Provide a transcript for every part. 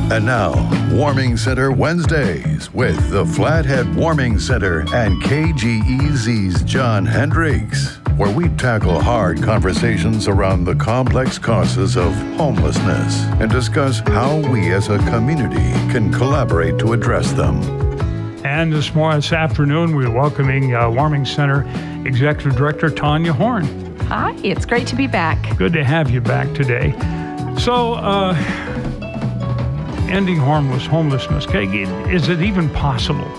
And now, Warming Center Wednesdays with the Flathead Warming Center and KGEZ's John Hendricks, where we tackle hard conversations around the complex causes of homelessness and discuss how we as a community can collaborate to address them. And this afternoon, we're welcoming Warming Center Executive Director Tanya Horn. Hi, it's great to be back. Good to have you back today. So, ending homelessness, is it even possible?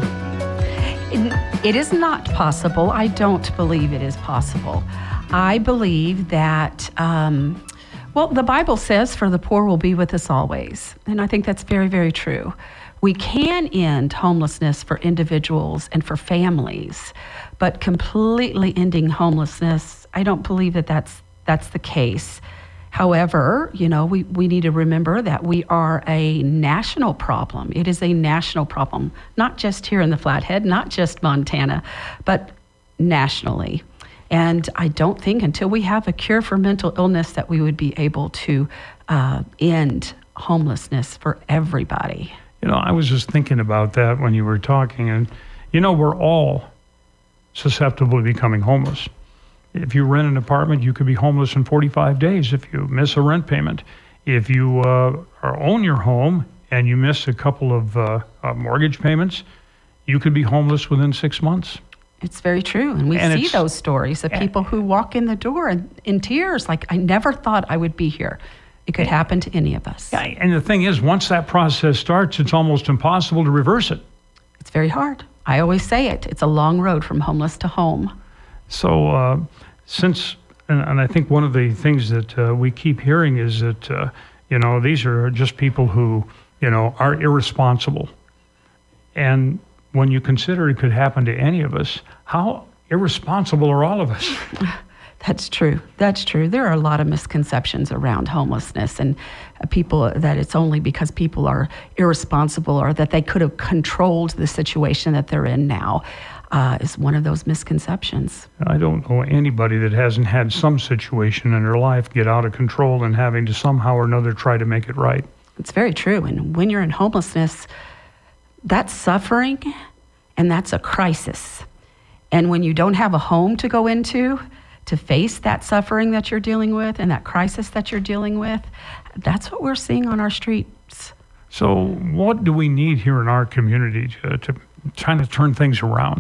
It is not possible. I don't believe it is possible. I believe that, the Bible says, for the poor will be with us always. And I think that's very, very true. We can end homelessness for individuals and for families, but completely ending homelessness, I don't believe that that's the case. However, we need to remember that we are a national problem. It is a national problem, not just here in the Flathead, not just Montana, but nationally. And I don't think until we have a cure for mental illness that we would be able to end homelessness for everybody. I was just thinking about that when you were talking, and we're all susceptible to becoming homeless. If you rent an apartment, you could be homeless in 45 days if you miss a rent payment. If you own your home and you miss a couple of mortgage payments, you could be homeless within 6 months. It's very true. And we see those stories of people who walk in the door in tears, like, I never thought I would be here. It could happen to any of us. Yeah, and the thing is, once that process starts, it's almost impossible to reverse it. It's very hard. I always say it. It's a long road from homeless to home. So and I think one of the things that we keep hearing is that, these are just people who, are irresponsible. And when you consider it could happen to any of us, how irresponsible are all of us? That's true. That's true. There are a lot of misconceptions around homelessness and people that it's only because people are irresponsible or that they could have controlled the situation that they're in now is one of those misconceptions. I don't know anybody that hasn't had some situation in their life get out of control and having to somehow or another try to make it right. It's very true. And when you're in homelessness, that's suffering and that's a crisis. And when you don't have a home to go into, to face that suffering that you're dealing with and that crisis that you're dealing with, that's what we're seeing on our streets. So what do we need here in our community to try to turn things around?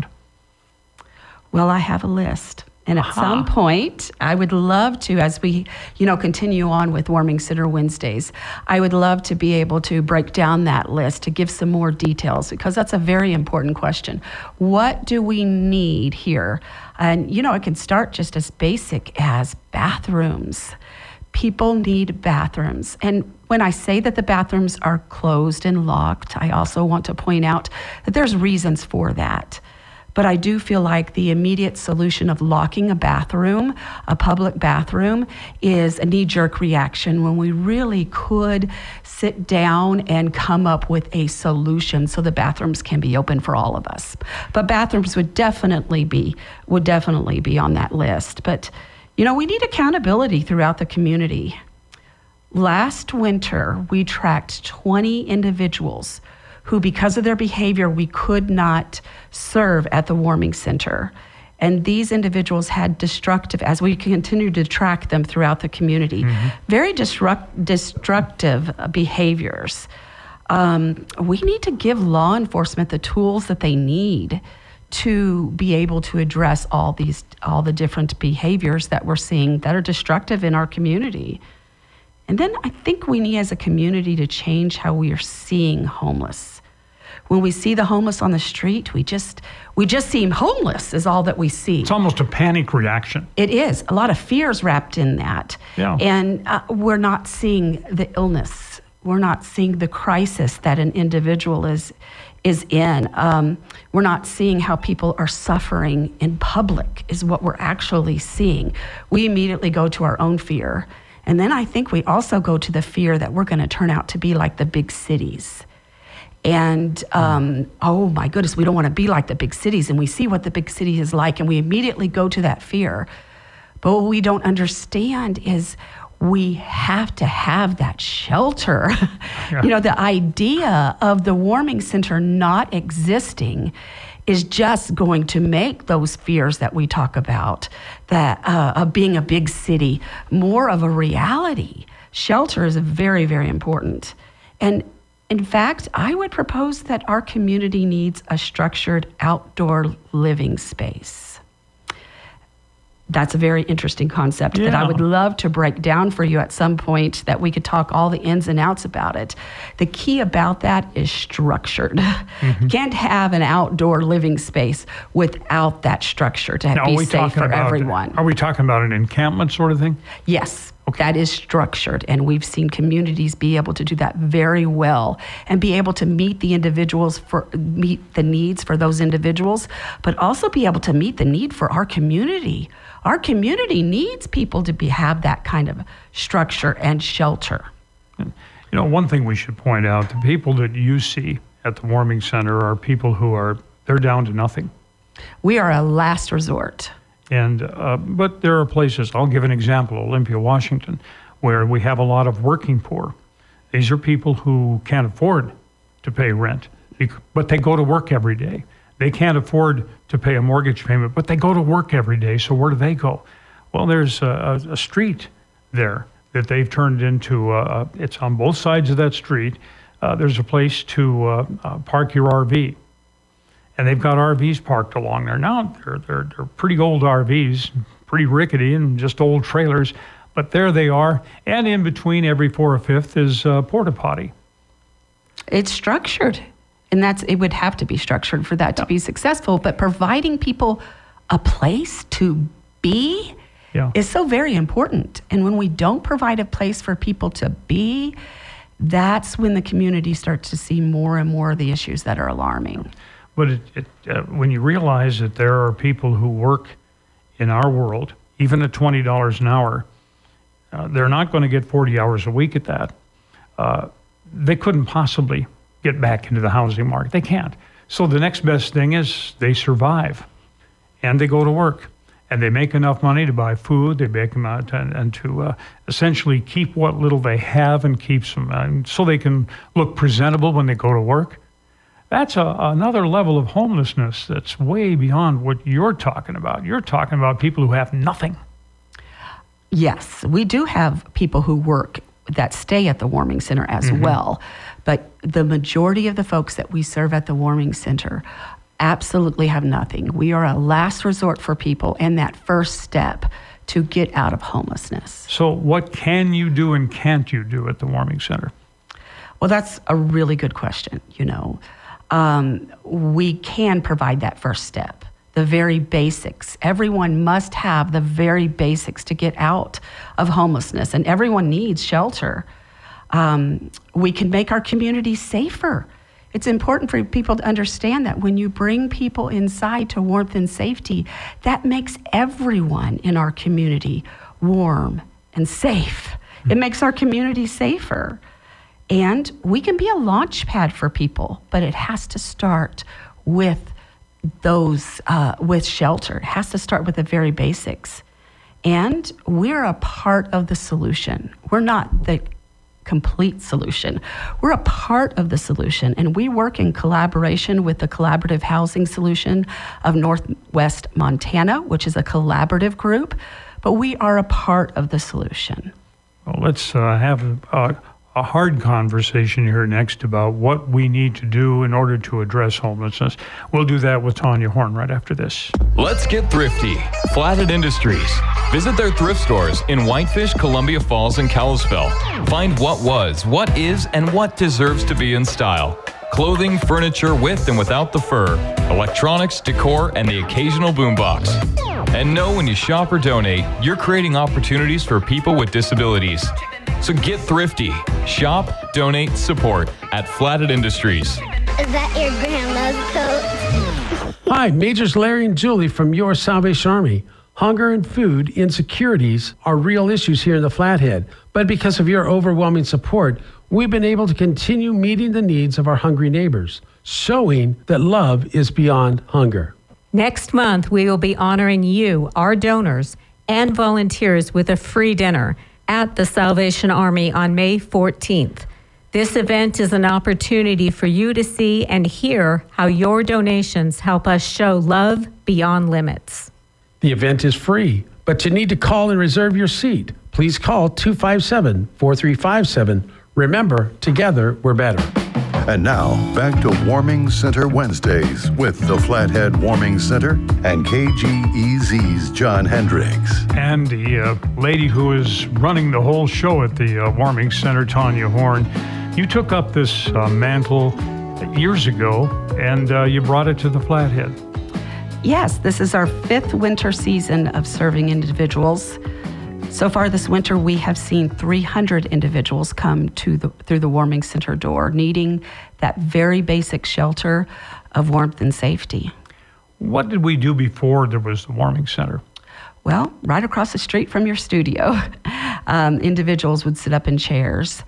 Well, I have a list. And at some point, I would love to, as we, continue on with Warming Center Wednesdays, I would love to be able to break down that list to give some more details, because that's a very important question. What do we need here? And, it can start just as basic as bathrooms. People need bathrooms. And when I say that the bathrooms are closed and locked, I also want to point out that there's reasons for that. But I do feel like the immediate solution of locking a bathroom, a public bathroom, is a knee-jerk reaction when we really could sit down and come up with a solution so the bathrooms can be open for all of us. But bathrooms would definitely be on that list. But, we need accountability throughout the community. Last winter, we tracked 20 individuals who, because of their behavior, we could not serve at the Warming Center. And these individuals had destructive, as we continue to track them throughout the community, very destructive behaviors. We need to give law enforcement the tools that they need to be able to address all the different behaviors that we're seeing that are destructive in our community. And then I think we need, as a community, to change how we are seeing homeless. When we see the homeless on the street, we just seem homeless is all that we see. It's almost a panic reaction. It is. A lot of fears wrapped in that. Yeah. And we're not seeing the illness. We're not seeing the crisis that an individual is in. We're not seeing how people are suffering in public is what we're actually seeing. We immediately go to our own fear. And then I think we also go to the fear that we're going to turn out to be like the big cities. And, oh my goodness, we don't want to be like the big cities. And we see what the big city is like, and we immediately go to that fear. But what we don't understand is we have to have that shelter. Yeah. You know, the idea of the warming center not existing is just going to make those fears that we talk about, that of being a big city, more of a reality. Shelter is very, very important. And in fact, I would propose that our community needs a structured outdoor living space. That's a very interesting concept that I would love to break down for you at some point, that we could talk all the ins and outs about it. The key about that is structured. You can't have an outdoor living space without that structure to be safe for everyone. Are we talking about an encampment sort of thing? Yes. Okay. That is structured, and we've seen communities be able to do that very well and be able to meet the needs for those individuals, but also be able to meet the need for our community. Our community needs people to have that kind of structure and shelter. You know, one thing we should point out, the people that you see at the warming center are people they're down to nothing. We are a last resort. And but there are places, I'll give an example, Olympia, Washington, where we have a lot of working poor. These are people who can't afford to pay rent, but they go to work every day. They can't afford to pay a mortgage payment, but they go to work every day. So where do they go? Well, there's a street there that they've turned into, it's on both sides of that street. There's a place to park your RV. And they've got RVs parked along there. Now, they're pretty old RVs, pretty rickety and just old trailers, but there they are. And in between every 4 or 5th is a porta potty. It's structured, and it would have to be structured for that to be successful. But providing people a place to be is so very important. And when we don't provide a place for people to be, that's when the community starts to see more and more of the issues that are alarming. But when you realize that there are people who work in our world, even at $20 an hour, they're not going to get 40 hours a week at that. They couldn't possibly get back into the housing market. They can't. So the next best thing is they survive, and they go to work, and they make enough money to buy food. They make them out and to essentially keep what little they have and keeps them so they can look presentable when they go to work. That's another level of homelessness that's way beyond what you're talking about. You're talking about people who have nothing. Yes, we do have people who work that stay at the warming center as well. But the majority of the folks that we serve at the warming center absolutely have nothing. We are a last resort for people and that first step to get out of homelessness. So what can you do and can't you do at the warming center? Well, that's a really good question, we can provide that first step, the very basics. Everyone must have the very basics to get out of homelessness, and everyone needs shelter. We can make our community safer. It's important for people to understand that when you bring people inside to warmth and safety, that makes everyone in our community warm and safe. It makes our community safer. And we can be a launch pad for people, but it has to start with with shelter. It has to start with the very basics. And we're a part of the solution. We're not the complete solution. We're a part of the solution, and we work in collaboration with the Collaborative Housing Solution of Northwest Montana, which is a collaborative group, but we are a part of the solution. Well, let's have a hard conversation here next about what we need to do in order to address homelessness. We'll do that with Tanya Horn right after this. Let's get thrifty. Flathead Industries. Visit their thrift stores in Whitefish, Columbia Falls, and Kalispell. Find what was, what is, and what deserves to be in style. Clothing, furniture with and without the fur, electronics, decor, and the occasional boombox. And know when you shop or donate, you're creating opportunities for people with disabilities. So get thrifty. Shop, donate, support at Flathead Industries. Is that your grandma's coat? Hi, Majors Larry and Julie from Your Salvation Army. Hunger and food insecurities are real issues here in the Flathead, but because of your overwhelming support, we've been able to continue meeting the needs of our hungry neighbors, showing that love is beyond hunger. Next month, we will be honoring you, our donors, and volunteers with a free dinner. at the Salvation Army on May 14th. This event is an opportunity for you to see and hear how your donations help us show love beyond limits. The event is free, but you need to call and reserve your seat. Please call 257-4357. Remember, together we're better. And now, back to Warming Center Wednesdays with the Flathead Warming Center and KGEZ's John Hendricks. And the lady who is running the whole show at the Warming Center, Tanya Horn, you took up this mantle years ago, and you brought it to the Flathead. Yes, this is our 5th winter season of serving individuals. So far this winter, we have seen 300 individuals come through the Warming Center door, needing that very basic shelter of warmth and safety. What did we do before there was the Warming Center? Well, right across the street from your studio, individuals would sit up in chairs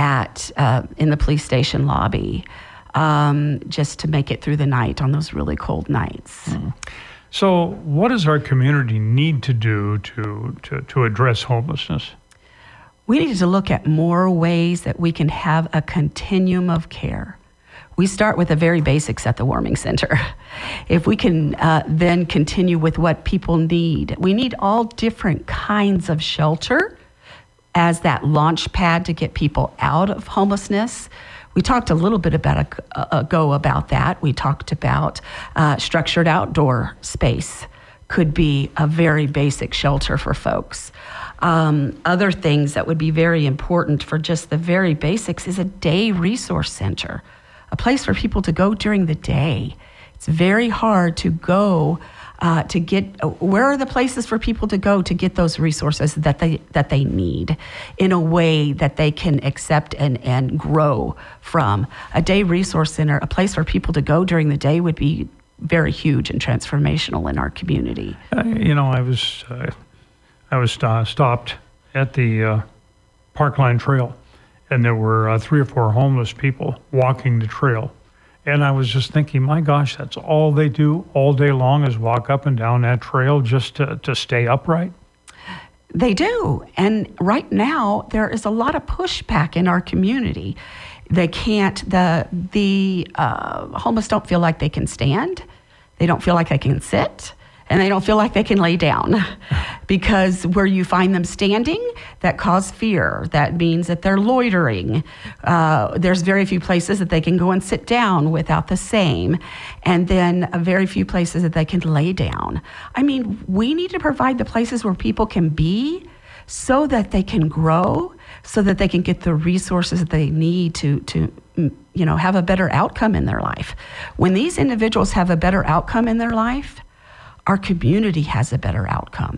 in the police station lobby, just to make it through the night on those really cold nights. Mm. So what does our community need to do to address homelessness? We need to look at more ways that we can have a continuum of care. We start with the very basics at the Warming Center. If we can then continue with what people need, we need all different kinds of shelter as that launch pad to get people out of homelessness. We talked a little bit ago about that. We talked about structured outdoor space could be a very basic shelter for folks. Other things that would be very important for just the very basics is a day resource center, a place for people to go during the day. It's very hard to go to get, where are the places for people to go to get those resources that they need in a way that they can accept and grow from. A day resource center, a place for people to go during the day, would be very huge and transformational in our community. I was stopped at the Parkline Trail, and there were 3 or 4 homeless people walking the trail. And I was just thinking, my gosh, that's all they do all day long is walk up and down that trail just to stay upright? They do. And right now, there is a lot of pushback in our community. They can't, the homeless don't feel like they can stand. They don't feel like they can sit. And they don't feel like they can lay down, because where you find them standing, that causes fear. That means that they're loitering. There's very few places that they can go and sit down without the same. And then very few places that they can lay down. I mean, we need to provide the places where people can be so that they can grow, so that they can get the resources that they need to have a better outcome in their life. When these individuals have a better outcome in their life, our community has a better outcome.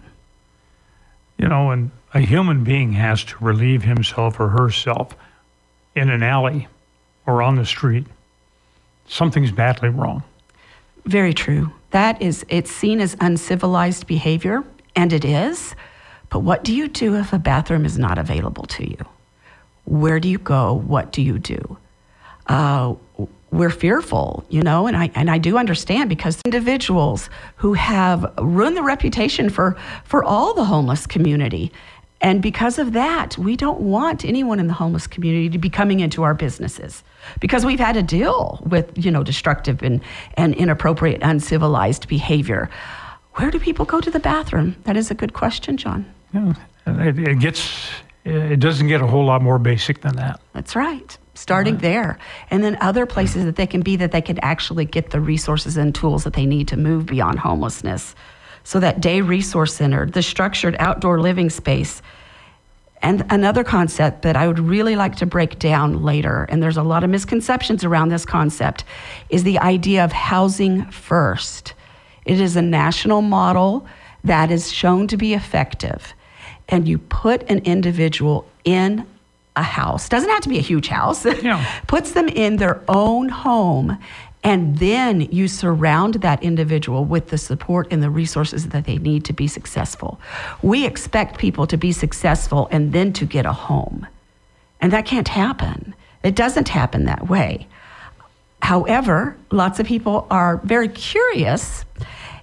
And a human being has to relieve himself or herself in an alley or on the street. Something's badly wrong. Very true. It's seen as uncivilized behavior, and it is. But what do you do if a bathroom is not available to you? Where do you go? What do you do? We're fearful, and I do understand, because individuals who have ruined the reputation for all the homeless community. And because of that, we don't want anyone in the homeless community to be coming into our businesses, because we've had to deal with, destructive and inappropriate, uncivilized behavior. Where do people go to the bathroom? That is a good question, John. Yeah, it doesn't get a whole lot more basic than that. That's right. Starting there. And then other places that they can be, that they can actually get the resources and tools that they need to move beyond homelessness. So that day resource center, the structured outdoor living space. And another concept that I would really like to break down later, and there's a lot of misconceptions around this concept, is the idea of housing first. It is a national model that is shown to be effective. And you put an individual in a house, doesn't have to be a huge house, puts them in their own home, and then you surround that individual with the support and the resources that they need to be successful. We expect people to be successful and then to get a home. And that can't happen. It doesn't happen that way. However, lots of people are very curious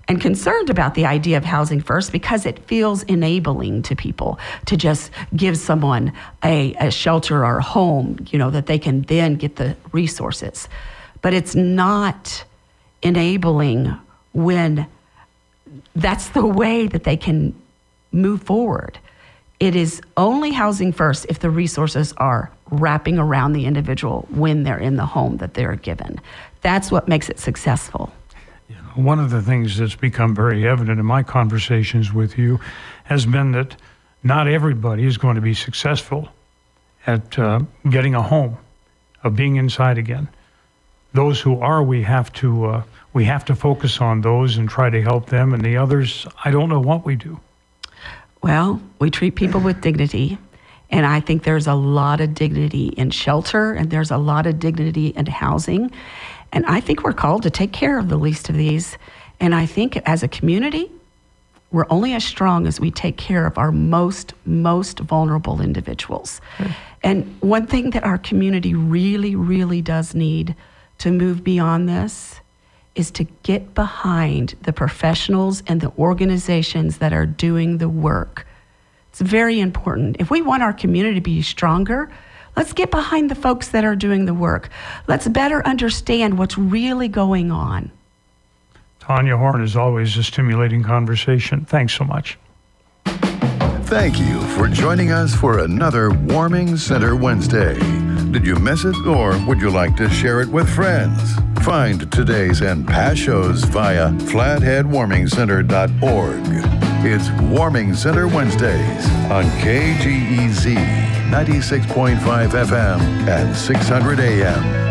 and concerned about the idea of housing first because it feels enabling to people to just give someone a shelter or a home, that they can then get the resources. But it's not enabling when that's the way that they can move forward. It is only housing first if the resources are wrapping around the individual when they're in the home that they're given. That's what makes it successful. One of the things that's become very evident in my conversations with you has been that not everybody is going to be successful at getting a home, of being inside again. Those who are, we have to focus on those and try to help them, and the others, I don't know what we do. Well, we treat people with dignity, and I think there's a lot of dignity in shelter, and there's a lot of dignity in housing, and I think we're called to take care of the least of these, and I think as a community, we're only as strong as we take care of our most vulnerable individuals. And one thing that our community really, really does need to move beyond this is to get behind the professionals and the organizations that are doing the work. It's very important. If we want our community to be stronger, let's get behind the folks that are doing the work. Let's better understand what's really going on. Tanya Horn, is always a stimulating conversation. Thanks so much. Thank you for joining us for another Warming Center Wednesday. Did you miss it, or would you like to share it with friends? Find today's and past shows via flatheadwarmingcenter.org. It's Warming Center Wednesdays on KGEZ 96.5 FM and 600 AM.